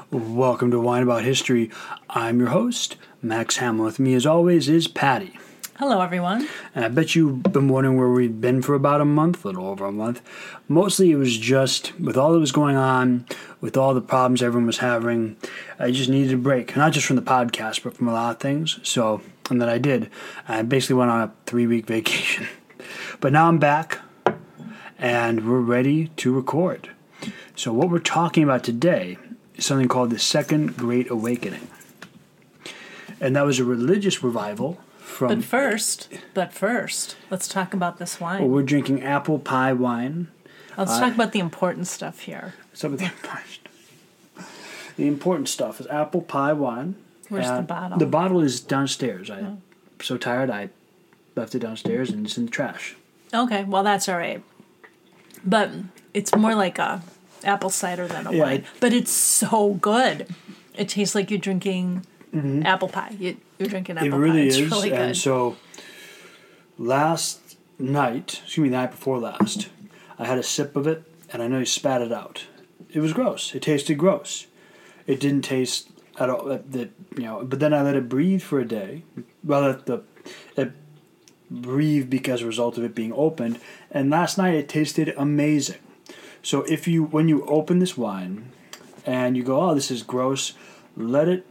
Welcome to Wine About History. I'm your host, Max Hamill. With me, as always, is Patty. Hello, everyone. And I bet you've been wondering where we've been for about a month, a little over a month. Mostly it was just, with all that was going on, with all the problems everyone was having, I just needed a break. Not just from the podcast, but from a lot of things. And that I did. I basically went on a 3-week vacation. But now I'm back, and we're ready to record. So what we're talking about today is something called the Second Great Awakening. And that was a religious revival from... But first, let's talk about this wine. Well, we're drinking apple pie wine. Let's talk about the important stuff here. Some of the important stuff. The important stuff is apple pie wine. Where's the bottle? The bottle is downstairs. I'm so tired I left it downstairs and it's in the trash. Okay, well, that's all right. But it's more like a apple cider than a wine. But it's so good. It tastes like you're drinking apple pie. You're drinking apple pie. It really is. It's really good. And so the night before last, I had a sip of it, and I know you spat it out. It was gross. It tasted gross. It didn't taste at all. But then I let it breathe for a day. Well, it breathed because a result of it being opened. And last night it tasted amazing. So when you open this wine and you go, oh, this is gross, let it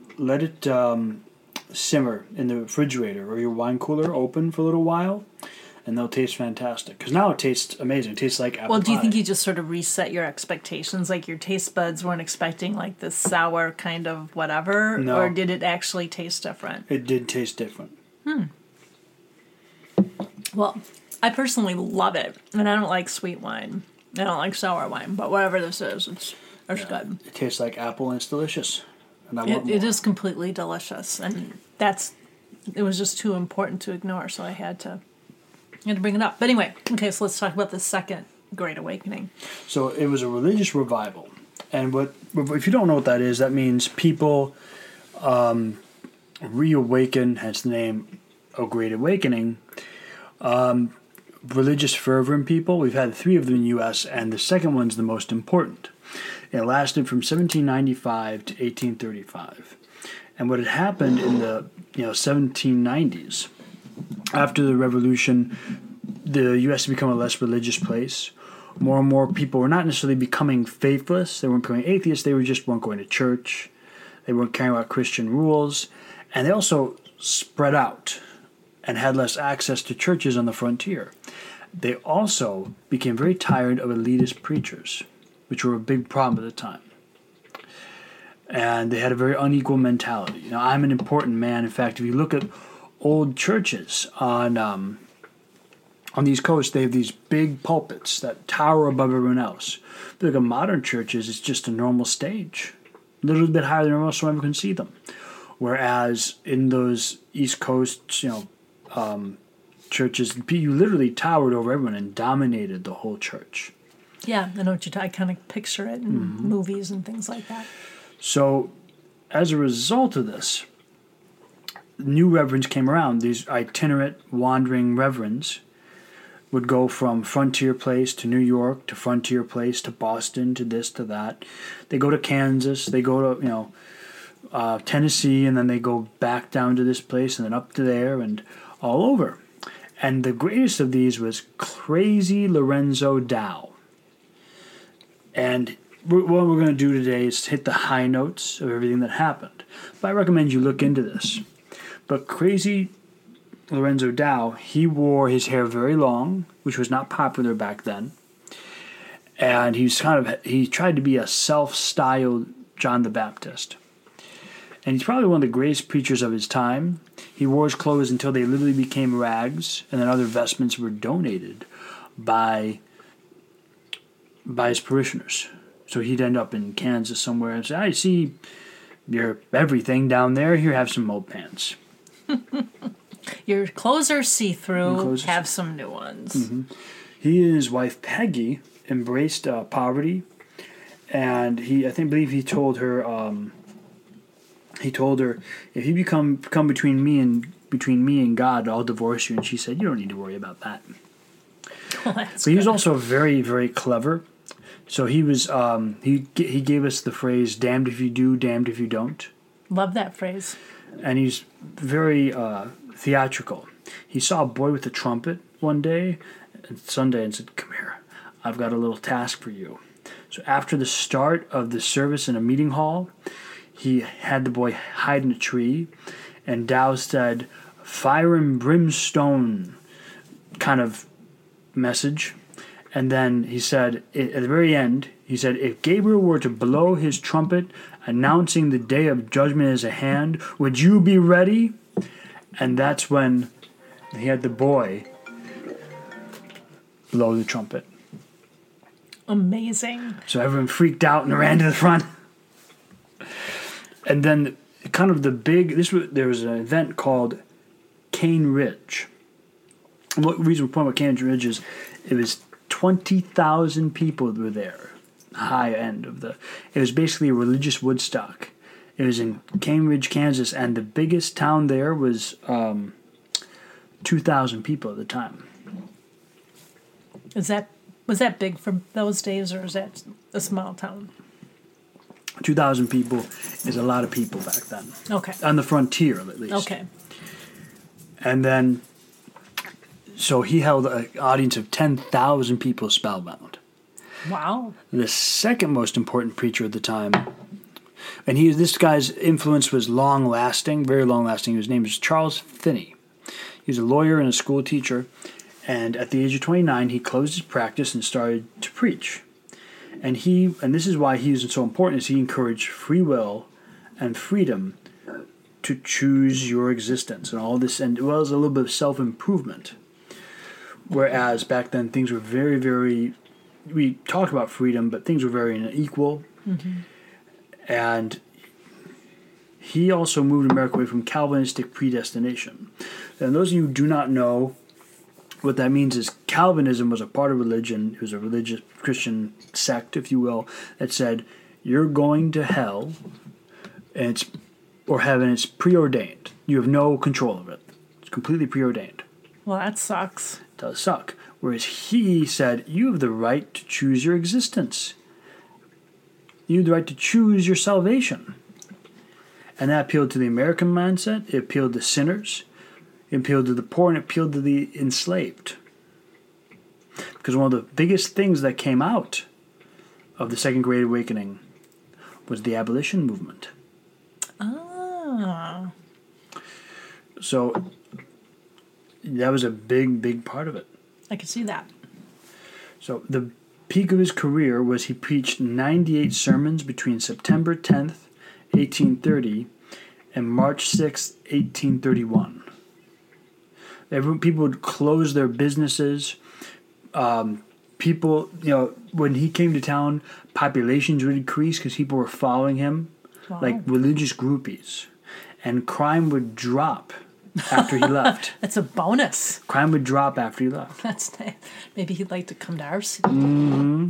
simmer in the refrigerator or your wine cooler open for a little while, and they'll taste fantastic. Because now it tastes amazing. It tastes like apple pie. Well, do you think you just sort of reset your expectations? Like your taste buds weren't expecting like this sour kind of whatever? No. Or did it actually taste different? It did taste different. Well, I personally love it. And I don't like sweet wine. I don't like sour wine. But whatever this is, it's good. It tastes like apple and it's delicious. And I want more. It is completely delicious. And it was just too important to ignore. So I had to bring it up. But anyway, okay, so let's talk about the Second Great Awakening. So it was a religious revival. And if you don't know what that is, that means people reawaken, hence the name A Great Awakening. Religious fervor in people. We've had 3 of them in the U.S., and the second one's the most important. It lasted from 1795 to 1835. And what had happened in the 1790s, after the Revolution, the U.S. had become a less religious place. More and more people were not necessarily becoming faithless. They weren't becoming atheists. They weren't going to church. They weren't caring about Christian rules. And they also spread out and had less access to churches on the frontier. They also became very tired of elitist preachers, which were a big problem at the time. And they had a very unequal mentality. I'm an important man. In fact, if you look at old churches on the East Coast, they have these big pulpits that tower above everyone else. But look at modern churches, it's just a normal stage, a little bit higher than normal, so everyone can see them. Whereas in those East Coast, churches, you literally towered over everyone and dominated the whole church. Yeah, I know what you're talking. I kind of picture it in movies and things like that. So, as a result of this, new reverends came around. These itinerant, wandering reverends would go from frontier place to New York, to frontier place to Boston, to this, to that. They go to Kansas, they go to, Tennessee, and then they go back down to this place, and then up to there, and all over. And the greatest of these was Crazy Lorenzo Dow. And what we're going to do today is hit the high notes of everything that happened. But I recommend you look into this. But Crazy Lorenzo Dow, he wore his hair very long, which was not popular back then. And he tried to be a self-styled John the Baptist. And he's probably one of the greatest preachers of his time. He wore his clothes until they literally became rags, and then other vestments were donated by his parishioners. So he'd end up in Kansas somewhere and say, I see your everything down there. Here, have some old pants. Your clothes are see-through. Have some new ones. Mm-hmm. He and his wife, Peggy, embraced poverty. And I believe he told her... if you come between me and God, I'll divorce you. And she said, you don't need to worry about that. Well, but he was also very, very clever. So he was he gave us the phrase "damned if you do, damned if you don't." Love that phrase. And he's very theatrical. He saw a boy with a trumpet one day, Sunday, and said, "Come here, I've got a little task for you." So after the start of the service in a meeting hall, he had the boy hide in a tree, and Dow said, "Fire and brimstone," kind of message. And then he said, at the very end, he said, "If Gabriel were to blow his trumpet announcing the day of judgment is at hand, would you be ready?" And that's when he had the boy blow the trumpet. Amazing. So everyone freaked out and ran to the front. And then kind of there was an event called Cane Ridge. And what reason we're pointing about Cane Ridge is it was 20,000 people were there. High end of it was basically a religious Woodstock. It was in Cane Ridge, Kansas, and the biggest town there was 2,000 people at the time. Was that big for those days, or is that a small town? 2,000 people is a lot of people back then. Okay. On the frontier, at least. Okay. And then, so he held an audience of 10,000 people spellbound. Wow. The second most important preacher at the time, and this guy's influence was long-lasting, very long-lasting. His name is Charles Finney. He was a lawyer and a school teacher, and at the age of 29, he closed his practice and started to preach. And this is why he was so important, is he encouraged free will and freedom to choose your existence and all this, and it was a little bit of self-improvement. Whereas back then things were very, very, we talked about freedom, but things were very unequal. Mm-hmm. And he also moved America away from Calvinistic predestination. And those of you who do not know, what that means is Calvinism was a part of religion. It was a religious Christian sect, if you will, that said, you're going to hell or heaven. It's preordained. You have no control of it. It's completely preordained. Well, that sucks. It does suck. Whereas he said, you have the right to choose your existence. You have the right to choose your salvation. And that appealed to the American mindset. It appealed to sinners. It appealed to the poor, and it appealed to the enslaved. Because one of the biggest things that came out of the Second Great Awakening was the abolition movement. Ah. So that was a big, big part of it. I could see that. So the peak of his career was he preached 98 sermons between September 10th, 1830, and March 6th, 1831. People would close their businesses. People, when he came to town, populations would increase because people were following him, wow, like religious groupies. And crime would drop after he left. That's a bonus. Crime would drop after he left. That's nice. Maybe he'd like to come to our city. Mm-hmm.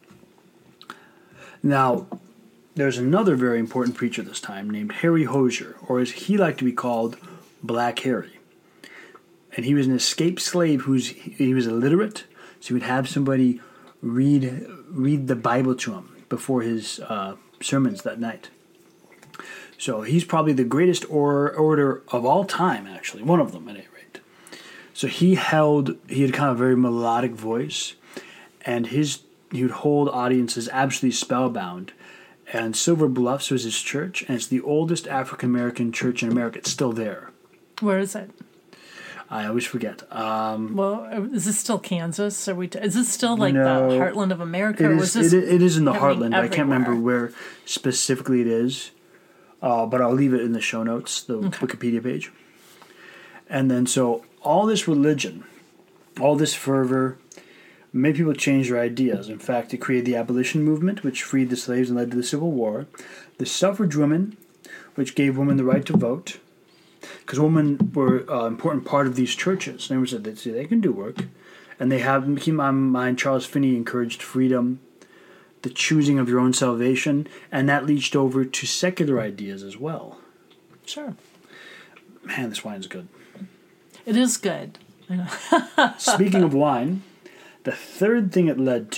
Now, there's another very important preacher this time named Harry Hosier, or as he liked to be called, Black Harry. And he was an escaped slave he was illiterate, so he would have somebody read the Bible to him before his sermons that night. So he's probably the greatest orator of all time, actually. One of them, at any rate. So he had kind of a very melodic voice, and he would hold audiences absolutely spellbound. And Silver Bluffs was his church, and it's the oldest African-American church in America. It's still there. Where is it? I always forget. Well, is this still Kansas? Is this still like the heartland of America? It is in the heartland. Everywhere? I can't remember where specifically it is, but I'll leave it in the show notes, the Wikipedia page. And then so all this religion, all this fervor, made people change their ideas. In fact, it created the abolition movement, which freed the slaves and led to the Civil War. The suffrage women, which gave women the right to vote. Because women were an important part of these churches. And everyone said they can do work. And keep in mind, Charles Finney encouraged freedom, the choosing of your own salvation, and that leached over to secular ideas as well. Sure. Man, this wine's good. It is good. Speaking of wine, the third thing it led to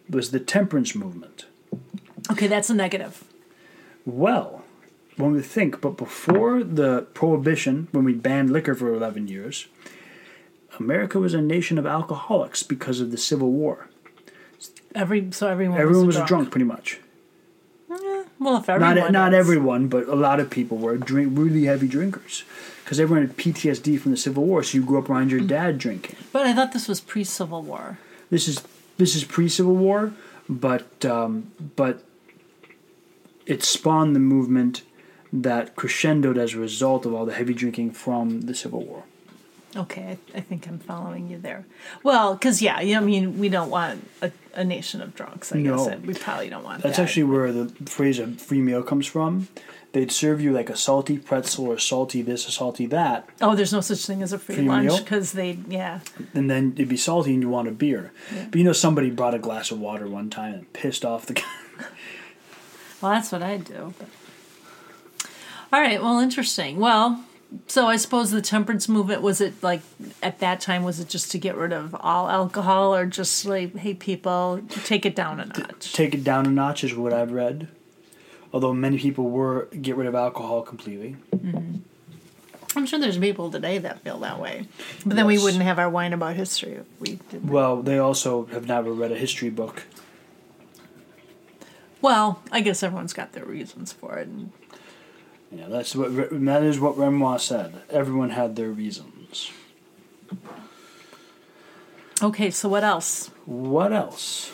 was the temperance movement. Okay, that's a negative. Well, when we think, but before the Prohibition, when we banned liquor for 11 years, America was a nation of alcoholics because of the Civil War. Everyone was a drunk, pretty much. Well, if everyone not everyone, but a lot of people were really heavy drinkers because everyone had PTSD from the Civil War. So you grew up around your dad drinking. But I thought this was pre-Civil War. This is pre-Civil War, but it spawned the movement that crescendoed as a result of all the heavy drinking from the Civil War. Okay, I think I'm following you there. Well, because, we don't want a nation of drunks, I guess. We probably don't want that. That's actually where the phrase a free meal comes from. They'd serve you like a salty pretzel or salty this or salty that. Oh, there's no such thing as a free lunch because And then it'd be salty and you want a beer. Yeah. But somebody brought a glass of water one time and pissed off the guy. Well, that's what I do. But... All right, well, interesting. Well... So I suppose the temperance movement, was it like, at that time, was it just to get rid of all alcohol or just like, hey, people, take it down a notch? Take it down a notch is what I've read. Although many people were get rid of alcohol completely. Mm-hmm. I'm sure there's people today that feel that way. But then we wouldn't have our wine about history if we didn't. Well, they also have never read a history book. Well, I guess everyone's got their reasons for it. Yeah, that is what Renoir said. Everyone had their reasons. Okay, so what else? What else?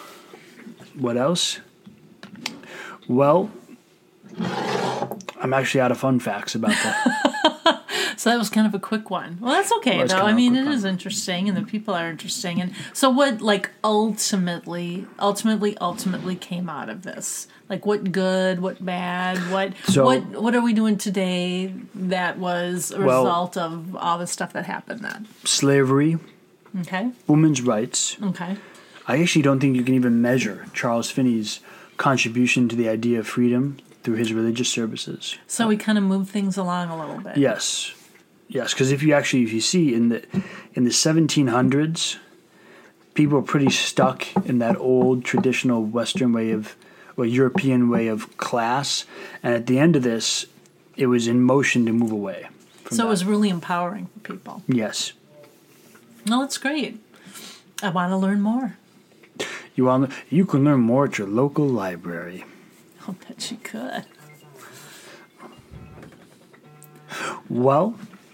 Well, I'm actually out of fun facts about that. So that was kind of a quick one. Well, that's okay, though. I mean, it is interesting, and the people are interesting. And so what, like, ultimately came out of this? Like, what good, what bad, what are we doing today that was a result of all the stuff that happened then? Slavery. Okay. Women's rights. Okay. I actually don't think you can even measure Charles Finney's contribution to the idea of freedom through his religious services. So we kind of moved things along a little bit. Yes, because if you see in the 1700s, people were pretty stuck in that old traditional Western way of, or European way of class, and at the end of this, it was in motion to move away. So it was really empowering for people. Yes. No, that's great. I want to learn more. You can learn more at your local library. I'll bet you could. Well,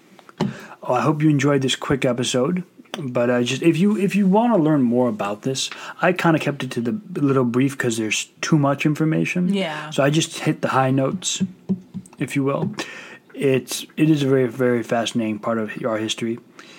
I hope you enjoyed this quick episode. But if you want to learn more about this, I kind of kept it to the little brief because there's too much information. Yeah. So I just hit the high notes, if you will. It is a very, very fascinating part of our history.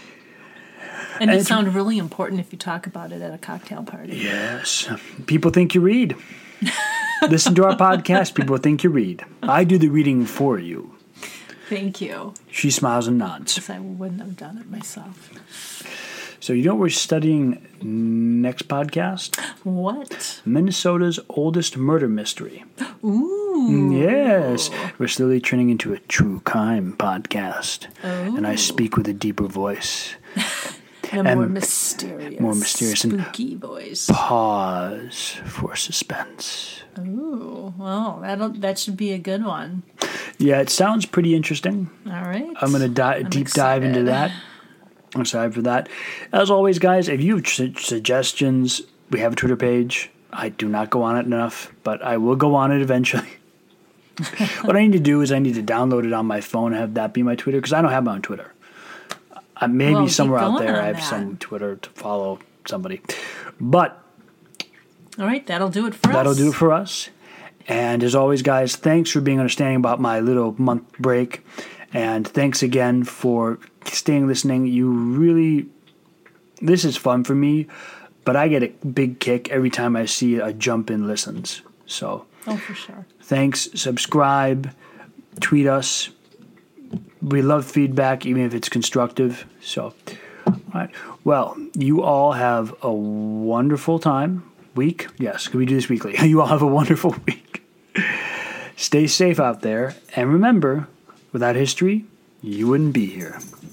And it sounds really important if you talk about it at a cocktail party. Yes. People think you read. Listen to our podcast. People think you read. I do the reading for you. Thank you. She smiles and nods. Because I wouldn't have done it myself. So you know what we're studying next podcast? What? Minnesota's oldest murder mystery. Ooh. Yes. We're slowly turning into a true crime podcast. Oh. And I speak with a deeper voice. And more mysterious. Spooky voice. Pause for suspense. Ooh. Well, that should be a good one. Yeah, it sounds pretty interesting. All right. I'm going to deep dive into that. I'm excited for that. As always, guys, if you have suggestions, we have a Twitter page. I do not go on it enough, but I will go on it eventually. What I need to do is I need to download it on my phone and have that be my Twitter, because I don't have my own Twitter. Maybe somewhere out there I have some Twitter to follow somebody. But all right, that'll do it for us. That'll do it for us. And as always, guys, thanks for being understanding about my little month break. And thanks again for staying listening. This is fun for me, but I get a big kick every time I see a jump in listens. So, for sure. Thanks. Subscribe. Tweet us. We love feedback, even if it's constructive. So, all right. Well, you all have a wonderful week. Yes, we do this weekly. You all have a wonderful week. Stay safe out there. And remember, without history, you wouldn't be here.